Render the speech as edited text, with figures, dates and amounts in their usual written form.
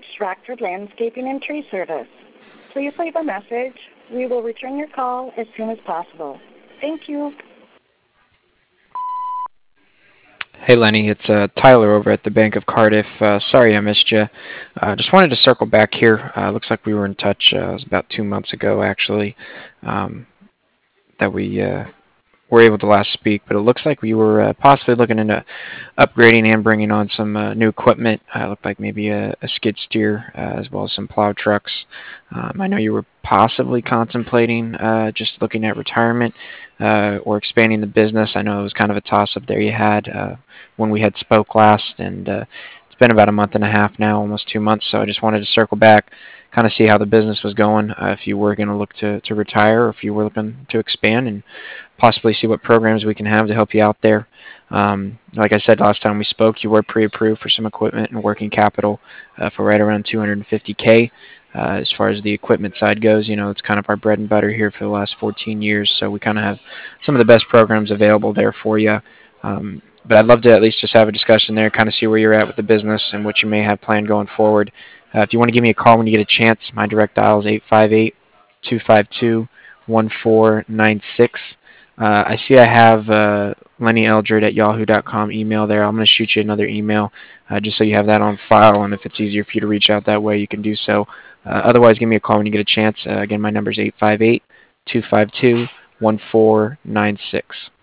reached Rockford Landscaping and Tree Service. Please leave a message. We will return your call as soon as possible. Thank you. Hey Lenny, it's Tyler over at the Bank of Cardiff. Sorry I missed you. Just wanted to circle back here. Looks like we were in touch. It was about 2 months ago, actually, um, that we were able to last speak. But it looks like we were possibly looking into upgrading and bringing on some new equipment. It looked like maybe a skid steer as well as some plow trucks. I know you were possibly contemplating just looking at retirement or expanding the business. I know it was kind of a toss-up there you had when we had spoke last, and it's been about a month and a half now, almost 2 months, so I just wanted to circle back, kind of see how the business was going, if you were going to look to retire, or if you were looking to expand, and possibly see what programs we can have to help you out there. Like I said last time we spoke, you were pre-approved for some equipment and working capital for right around $250K. As far as the equipment side goes, you know, it's kind of our bread and butter here for the last 14 years, so we kind of have some of the best programs available there for you. But I'd love to at least just have a discussion there, kind of see where you're at with the business and what you may have planned going forward. If you want to give me a call when you get a chance, my direct dial is 858-252-1496. I see I have Lenny Eldred at yahoo.com email there. I'm going to shoot you another email just so you have that on file, and if it's easier for you to reach out that way, you can do so. Otherwise, give me a call when you get a chance. Again, my number is 858-252-1496.